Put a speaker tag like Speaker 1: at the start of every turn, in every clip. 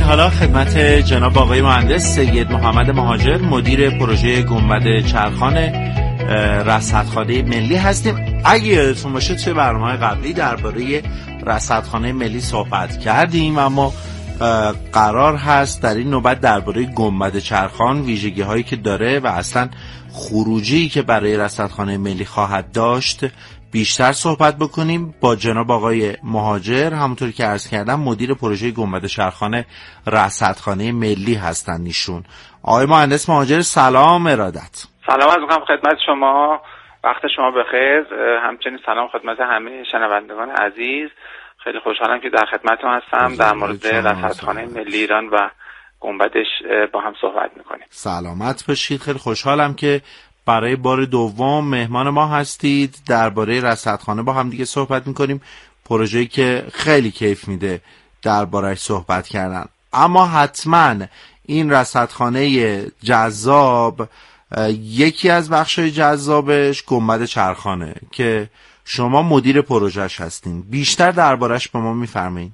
Speaker 1: حالا خدمت جناب آقای مهندس سید محمد مهاجر، مدیر پروژه گنبد چرخان رصدخانه ملی هستیم. اگه یادتون باشه توی برنامه قبلی درباره رصدخانه ملی صحبت کردیم، اما قرار هست در این نوبت درباره گنبد چرخان، ویژگی هایی که داره و اصلا خروجی که برای رصدخانه ملی خواهد داشت بیشتر صحبت بکنیم با جناب آقای مهاجر. همونطور که عرض کردم مدیر پروژه گنبد چرخان رصدخانه ملی هستن ایشون. آقای مهندس مهاجر سلام ارادت.
Speaker 2: سلام عرض می‌کنم خدمت شما، وقت شما بخیر. همچنین سلام خدمت همه شنوندگان عزیز. خیلی خوشحالم که در خدمتتون هستم. در مورد رصدخانه ملی ایران و گنبدش با هم صحبت می‌کنیم.
Speaker 1: سلامت باشید. خیلی خوشحالم که برای بار دوم مهمان ما هستید. درباره رصدخانه با هم دیگه صحبت می‌کنیم، پروژه‌ای که خیلی کیف میده درباره‌اش صحبت کردن. اما حتما این رصدخانه جذاب، یکی از بخش‌های جذابش گنبد چرخانه که شما مدیر پروژه‌اش هستین. بیشتر درباره‌اش به ما می‌فرمایید؟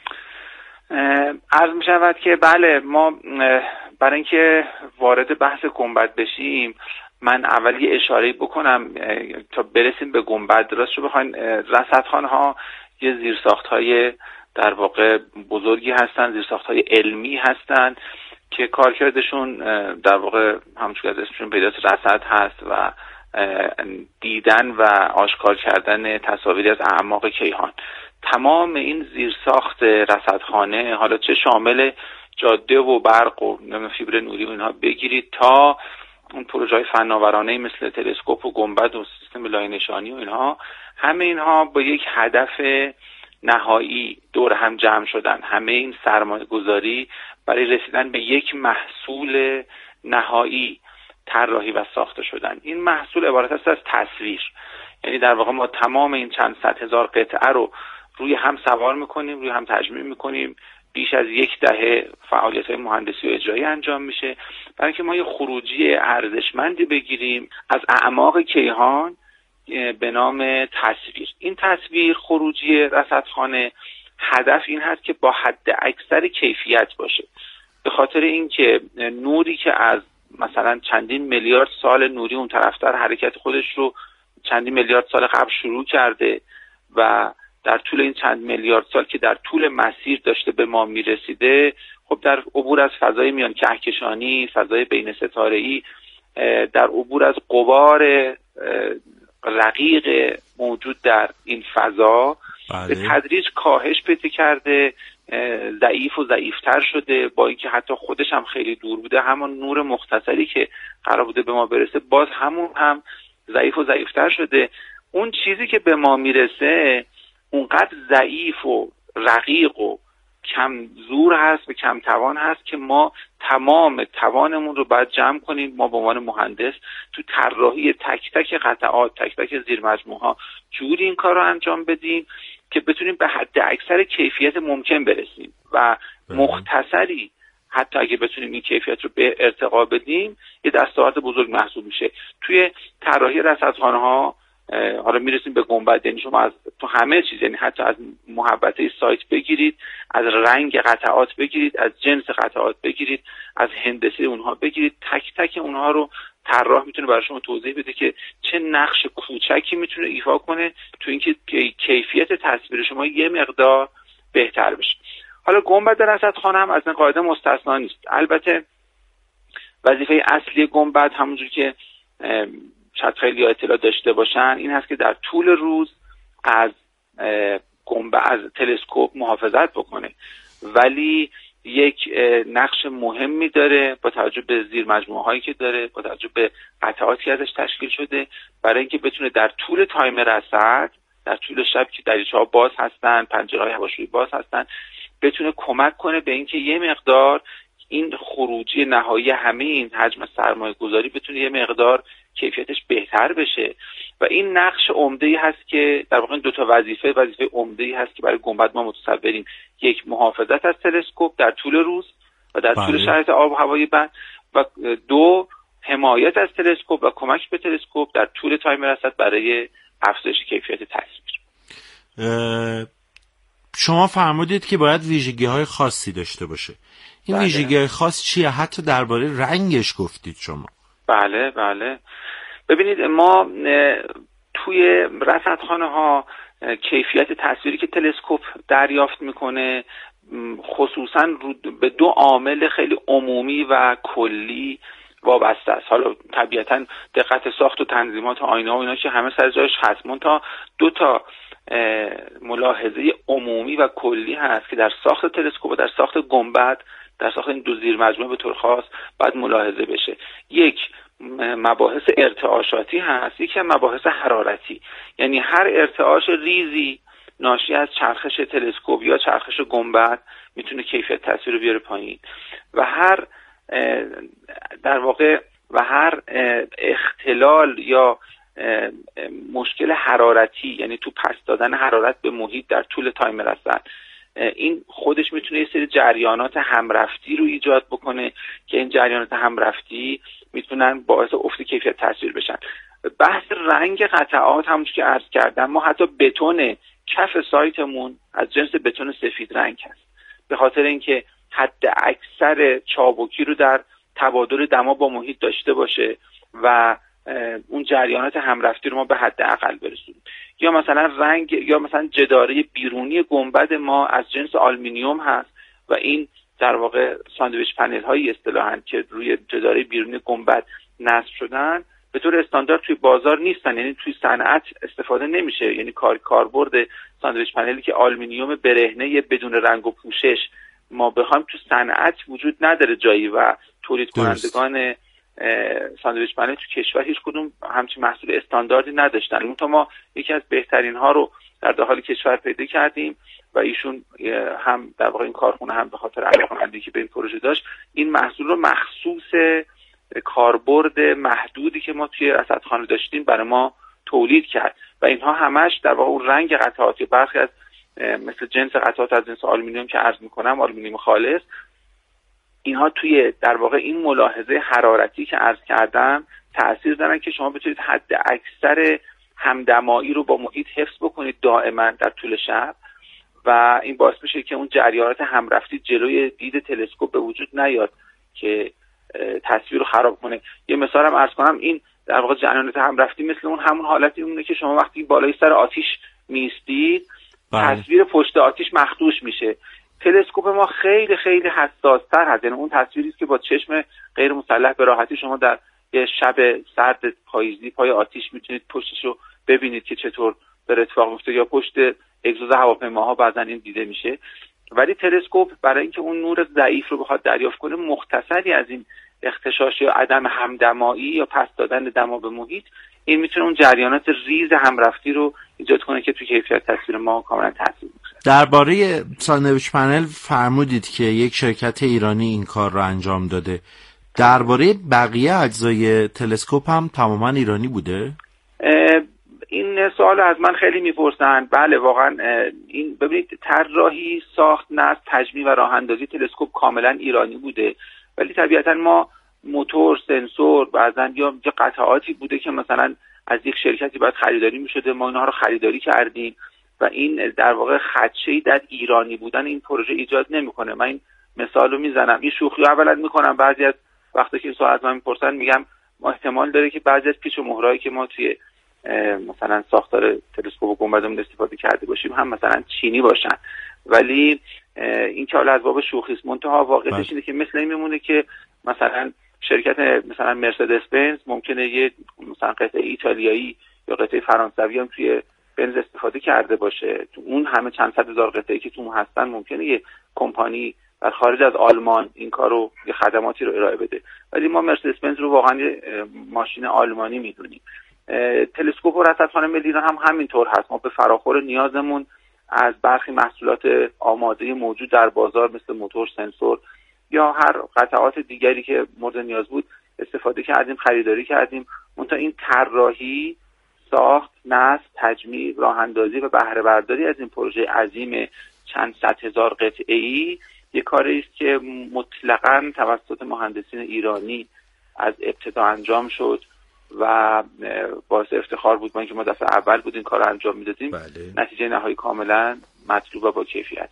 Speaker 2: عرض می‌شود که بله، ما برای اینکه وارد بحث گنبد بشیم، من اول یه اشاره‌ای بکنم تا برسیم به گنبد. راستش بخواین رصدخانه‌ها یه زیرساخت‌های در واقع بزرگی هستن، زیرساخت‌های علمی هستن که کارکردشون در واقع همونجور که اسمشون پیداست رصد هست و دیدن و آشکار کردن تصاویری از اعماق کیهان. تمام این زیرساخت رصدخانه، حالا چه شامل جاده و برق و فیبر نوری و اینها بگیرید تا اون پروژه‌های فناورانه مثل تلسکوپ و گنبد و سیستم لایه‌نشانی و اینها، همه اینها با یک هدف نهایی دور هم جمع شدن. همه این سرمایه‌گذاری برای رسیدن به یک محصول نهایی طراحی و ساخته شدن. این محصول عبارت است از تصویر، یعنی در واقع ما تمام این چند صد هزار قطعه رو روی هم سوار میکنیم، روی هم تجمیع میکنیم. بیش از یک دهه فعالیت‌های مهندسی و اجرایی انجام میشه برای اینکه ما یه خروجی ارزشمندی بگیریم از اعماق کیهان به نام تصویر. این تصویر خروجی رصدخانه هدف این هست که با حد اکثر کیفیت باشه، به خاطر اینکه نوری که از مثلا چندین میلیارد سال نوری اون طرفتر حرکت خودش رو چندین میلیارد سال قبل شروع کرده و در طول این چند میلیارد سال که در طول مسیر داشته به ما میرسیده، خب در عبور از فضای میان کهکشانی، فضای بین ستاره‌ای، در عبور از غبار رقیق موجود در این فضا به تدریج کاهش پیدا کرده، ضعیف و ضعیفتر شده. با اینکه حتی خودش هم خیلی دور بوده، همون نور مختصری که قرار بوده به ما برسه باز همون هم ضعیف و ضعیفتر شده. اون چیزی که به ما میرسه اونقدر ضعیف و رقیق و کم زور هست و کم توان هست که ما تمام توانمون رو باید جمع کنیم. ما به عنوان مهندس تو طراحی تک تک قطعات، تک تک زیر مجموعه ها جوری این کار رو انجام بدیم که بتونیم به حد اکثر کیفیت ممکن برسیم و مختصری حتی اگه بتونیم این کیفیت رو به ارتقا بدیم یه دستاورد بزرگ محسوب میشه. توی طراحی رصدخانه ها حالا میرسیم به گنبد، یعنی شما از تو همه چیز، یعنی حتی از محوطه سایت بگیرید، از رنگ قطعات بگیرید، از جنس قطعات بگیرید، از هندسه اونها بگیرید، تک تک اونها رو طراح میتونه برای شما توضیح بده که چه نقش کوچکی میتونه ایفا کنه تو اینکه کیفیت تصویر شما یه مقدار بهتر بشه. حالا گنبد رصدخانه هم از این قاعده مستثنا نیست. البته وظیفه اصلی گنبد همونجور که شاید خیلی اطلاع داشته باشن این هست که در طول روز از گنبد، از تلسکوپ محافظت بکنه، ولی یک نقش مهمی داره با توجه به زیر مجموعه هایی که داره، با توجه به قطعاتی که ازش تشکیل شده، برای اینکه بتونه در طول تایم رصد، در طول شب که دریچه‌ها باز هستن، پنجره‌های هواشویی باز هستن، بتونه کمک کنه به اینکه یه مقدار این خروجی نهایی همه این حجم سرمایه گذاری بتونه یه مقدار کیفیتش بهتر بشه. و این نقش عمده‌ای هست که در واقع دو تا وظیفه عمده‌ای هست که برای گنبد ما متصوریم. یک، محافظت از تلسکوپ در طول روز و در طول شرایط آب و هوای بد، و دو، حمایت از تلسکوپ و کمک به تلسکوپ در طول تایم رصد برای افزایش کیفیت تصویر.
Speaker 1: شما فرمودید که باید ویژگی‌های خاصی داشته باشه. این ویژگی خاص چیه؟ حتی درباره رنگش گفتید شما.
Speaker 2: بله ببینید ما توی رصدخانه‌ها کیفیت تصویری که تلسکوپ دریافت میکنه خصوصا به دو عامل خیلی عمومی و کلی وابسته است. حالا طبیعتا دقت ساخت و تنظیمات آینه و اینا که همه سر جایش هست، منتها دو تا ملاحظه عمومی و کلی هست که در ساخت تلسکوپ و در ساخت گنبد، در ساخت این دو زیر مجموعه به طور خاص باید ملاحظه بشه. یک مباحث ارتعاشاتی هست، یکی هم مباحث حرارتی. یعنی هر ارتعاش ریزی ناشی از چرخش تلسکوپ یا چرخش گنبد میتونه کیفیت تصویر رو بیاره پایین و هر اختلال یا مشکل حرارتی، یعنی تو پس دادن حرارت به محیط در طول تایم رصد، این خودش میتونه یه سری جریانات همرفتی رو ایجاد بکنه که این جریانات همرفتی میتونن باعث افت کیفیت تصویر بشن. بحث رنگ قطعات همونجور که عرض کردم، ما حتی بتون کف سایتمون از جنس بتون سفید رنگ هست، به خاطر اینکه حد اکثر چابکی رو در تبادل دما با محیط داشته باشه و اون جریانات همرفتی رو ما به حد اقل برسونیم. یا مثلا رنگ، یا مثلا جداره بیرونی گنبد ما از جنس آلومینیوم هست و این در واقع ساندویچ پنل هایی اصطلاحاً که روی جداره بیرونی گنبد نصب شدن به طور استاندارد توی بازار نیستن، یعنی توی صنعت استفاده نمیشه. یعنی کاربرد ساندویچ پنلی که آلومینیوم برهنه بدون رنگ و پوشش ما بخوایم تو صنعت وجود نداره جایی و تولید کنندگان ساندویچ پنل تو کشور هیچ کدوم همچین محصول استانداردی نداشتن. اون تا ما یکی از بهترین ها رو در داخل کشور پیدا کردیم و ایشون هم در واقع این کارخونه هم به خاطر علاقه‌مندی که به این پروژه داشت این محصول رو مخصوص کاربرد محدودی که ما توی رصدخانه داشتیم برای ما تولید کرد و اینها همش در واقع اون رنگ قطعات، برخی از مثل جنس قطعات از جنس آلومینیوم که عرض میکنم، آلومینیوم خالص، اینها توی در واقع این ملاحظه حرارتی که عرض کردم تأثیر دارن که شما بتونید حد اکثر همدمایی رو با محیط حفظ بکنید دائما در طول شب و این باعث میشه که اون جریانات همرفتی جلوی دید تلسکوپ به وجود نیاد که تصویر رو خراب کنه. یه مثال هم عرض کنم، این در واقع جریانات همرفتی مثل اون همون حالتی اونه که شما وقتی بالای سر آتیش میستید تصویر پشت آتیش مخدوش میشه. تلسکوپ ما خیلی خیلی حساس‌تر هست، یعنی اون تصویری که با چشم غیر مسلح به راحتی شما در یه شب سرد پاییزی پای آتیش میتونید پشتش رو ببینید که چطور داره اتفاق میفته، یا پشت اگزوز هواپیماها بعضن این دیده میشه. ولی تلسکوپ برای اینکه اون نور ضعیف رو بخواد دریافت کنه مختصری از این اختشاش یا عدم همدمایی یا پس دادن دما به محیط، این میتونه اون جریانات ریز همرفتی رو ایجاد کنه که توی کیفیت تصویر ما کاملا تاثیر میذاره.
Speaker 1: درباره ساندویچ پنل فرمودید که یک شرکت ایرانی این کار رو انجام داده. درباره بقیه اجزای تلسکوپ هم تماما ایرانی بوده؟
Speaker 2: این سوال از من خیلی میپرسن. بله واقعا این ببینید طراحی، ساخت، نصب، تجمیع و راه اندازی تلسکوپ کاملا ایرانی بوده، ولی طبیعتا ما موتور، سنسور، بعضن یا قطعاتی بوده که مثلا از یک شرکتی باید خریداری میشده، ما اینها رو خریداری کردیم و این در واقع خدشه‌ای در ایرانی بودن این پروژه ایجاد نمیکنه. من این مثال رو میزنم، این شوخی رو اولا میکنم، بعضی از وقتی که این سوال از من میپرسن میگم ما احتمال داره که بعضی از پیچ و مهرهایی که ما توی مثلا ساختار تلسکوپ و گنبدمون استفاده کرده باشیم هم مثلا چینی باشن، ولی این که حالا از باب شوخی است. منتها واقعیتش اینه که مثل این میمونه که مثلا شرکت مثلا مرسدس بنز ممکنه یه مثلا قطعه ایتالیایی یا قطعه فرانسوی هم توی بنز استفاده کرده باشه، تو اون همه چند صد هزار قطعه‌ای که تو هستن ممکنه یه کمپانی در خارج از آلمان این کارو، یه خدماتی رو ارائه بده، ولی ما مرسدس بنز رو واقعا یه ماشین آلمانی میدونیم. تلسکوپ و رصدخانه ملی هم همینطور هست. ما به فراخور نیازمون از برخی محصولات آماده موجود در بازار مثل موتور، سنسور یا هر قطعات دیگری که مورد نیاز بود استفاده کردیم، خریداری کردیم. منتها این طراحی، ساخت، نصب، تجمیع، راه اندازی و بهره برداری از این پروژه عظیم چند صد هزار قطعه‌ای یک کاری است که مطلقاً توسط مهندسین ایرانی از ابتدا انجام شد و باعث افتخار بود ما که ما دفعه اول بود این کار رو انجام میدادیم.
Speaker 1: بله.
Speaker 2: نتیجه نهایی کاملا مطلوب و با کیفیت.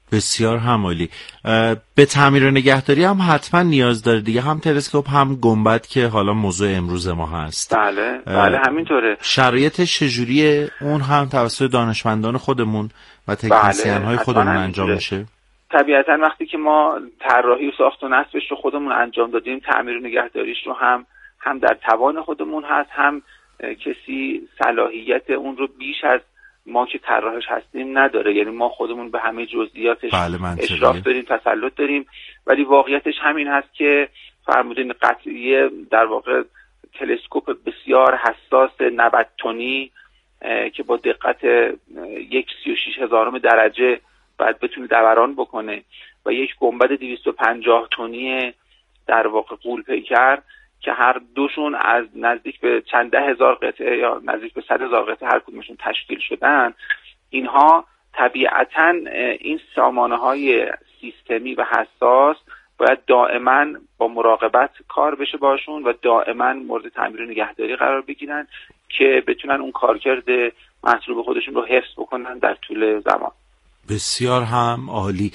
Speaker 1: بسیار همالی. به تعمیر و نگهداری هم حتما نیاز داره دیگه، هم تلسکوپ هم گنبد که حالا موضوع امروز ما هست.
Speaker 2: بله همینطوره.
Speaker 1: شرایط چجوریه اون هم توسط دانشمندان خودمون و تکنسین های خودمون انجام میشه؟
Speaker 2: طبیعتا وقتی که ما طراحی و ساخت و نصبش رو خودمون انجام دادیم، تعمیر و نگهداریش رو هم در توان خودمون هست، هم کسی صلاحیت اون رو بیش از ما که طراحش هستیم نداره. یعنی ما خودمون به همه جزئیاتش اشراف داریم، تسلط داریم، ولی واقعیتش همین هست که فرمودین قطعیه در واقع تلسکوپ بسیار حساس 90 تنی که با دقت 1/36,000 درجه باید بتونه دوران بکنه و یک گنبد 250 تنی در واقع غول پیکر که هر دوشون از نزدیک به چند 10,000 قطعه یا نزدیک به 100,000 قطعه هر کدومشون تشکیل شدن، اینها طبیعتاً این سامانه‌های سیستمی و حساس باید دائما با مراقبت کار بشه باشون و دائما مورد تعمیر و نگهداری قرار بگیرن که بتونن اون کارکرد مطلوب خودشون رو حفظ بکنن در طول زمان.
Speaker 1: بسیار هم عالی.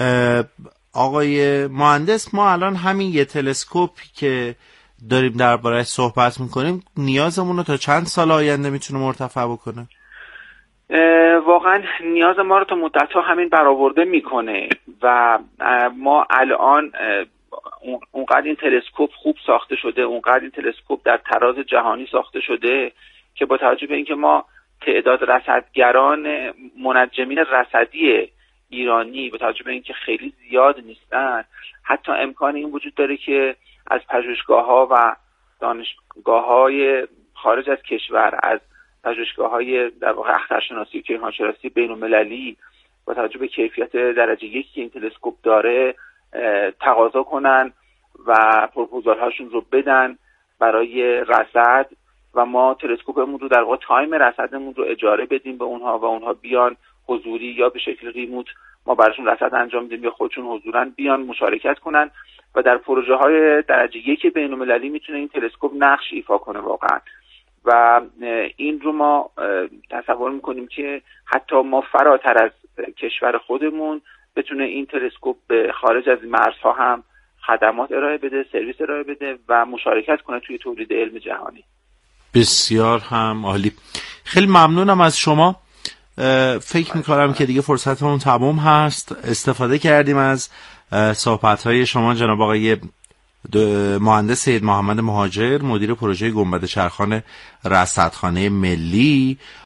Speaker 1: آقای مهندس، ما الان همین یه تلسکوپی که داریم درباره‌اش صحبت میکنیم نیازمون رو تا چند سال آینده میتونه مرتفع بکنه؟
Speaker 2: واقعا نیاز ما رو تا مدت‌ها همین برآورده میکنه و ما الان اونقدر این تلسکوپ خوب ساخته شده، اونقدر این تلسکوپ در تراز جهانی ساخته شده که با توجه به اینکه ما تعداد رصدگران منجمین رصدی ایرانی با توجه به اینکه خیلی زیاد نیستن، حتی امکان این وجود داره که از پژوهشگاه‌ها و دانشگاه‌های خارج از کشور، از پژوهشگاه‌های در واقع اخترشناسی و کیهانشناسی بین‌المللی با توجه به کیفیت درجه 1 که این تلسکوپ داره تقاضا کنن و پروپوزال‌هاشون رو بدن برای رصد و ما تلسکوپمون رو در واقع تایم رصدمون رو اجاره بدیم به اونها و اونها بیان حضوری یا به شکل ریموت ما براشون رصد انجام بدیم یا خودشون حضوراً بیان مشارکت کنن و در پروژه‌های درجه 1 بین‌المللی میتونه این تلسکوپ نقش ایفا کنه واقعا. و این رو ما تصور میکنیم که حتی ما فراتر از کشور خودمون بتونه این تلسکوپ به خارج از مرزها هم خدمات ارائه بده، سرویس ارائه بده و مشارکت کنه توی تولید علم جهانی.
Speaker 1: بسیار هم عالی. خیلی ممنونم از شما. فکر میکنم که دیگه فرصتمون تمام هست. استفاده کردیم از صحبت‌های شما جناب آقای مهندس سید محمد مهاجر، مدیر پروژه گنبد چرخان رصدخانه ملی.